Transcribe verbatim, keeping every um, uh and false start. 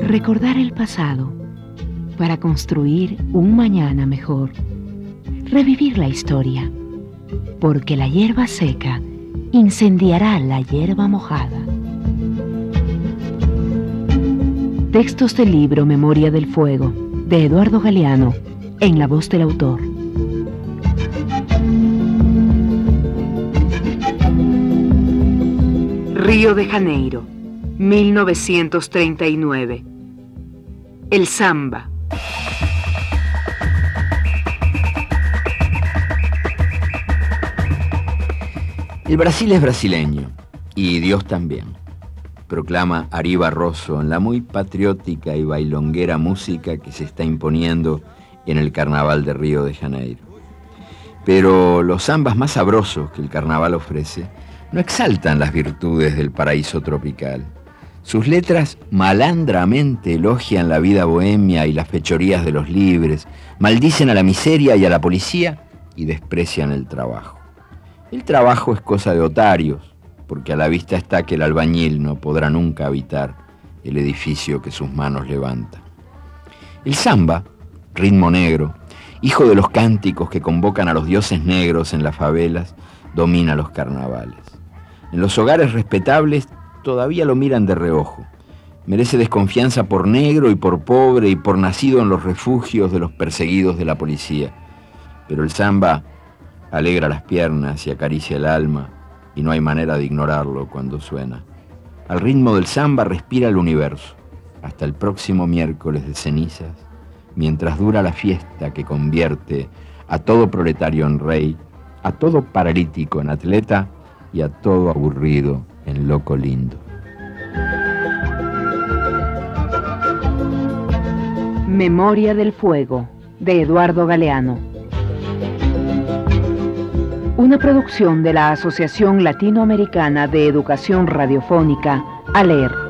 Recordar el pasado para construir un mañana mejor. Revivir la historia, porque la hierba seca incendiará la hierba mojada. Textos del libro Memoria del Fuego, de Eduardo Galeano, en la voz del autor. Río de Janeiro, mil novecientos treinta y nueve. El samba. El Brasil es brasileño, y Dios también, proclama Ari Barroso en la muy patriótica y bailonguera música que se está imponiendo en el Carnaval de Río de Janeiro. Pero los zambas más sabrosos que el carnaval ofrece no exaltan las virtudes del paraíso tropical. Sus letras malandramente elogian la vida bohemia y las fechorías de los libres, maldicen a la miseria y a la policía y desprecian el trabajo. El trabajo es cosa de otarios, porque a la vista está que el albañil no podrá nunca habitar el edificio que sus manos levanta. El samba, ritmo negro, hijo de los cánticos que convocan a los dioses negros en las favelas, domina los carnavales. En los hogares respetables todavía lo miran de reojo. Merece desconfianza por negro y por pobre y por nacido en los refugios de los perseguidos de la policía. Pero el samba alegra las piernas y acaricia el alma, y no hay manera de ignorarlo cuando suena. Al ritmo del samba respira el universo, hasta el próximo miércoles de cenizas, mientras dura la fiesta que convierte a todo proletario en rey, a todo paralítico en atleta y a todo aburrido en loco lindo. Memoria del Fuego, de Eduardo Galeano. Una producción de la Asociación Latinoamericana de Educación Radiofónica, ALER.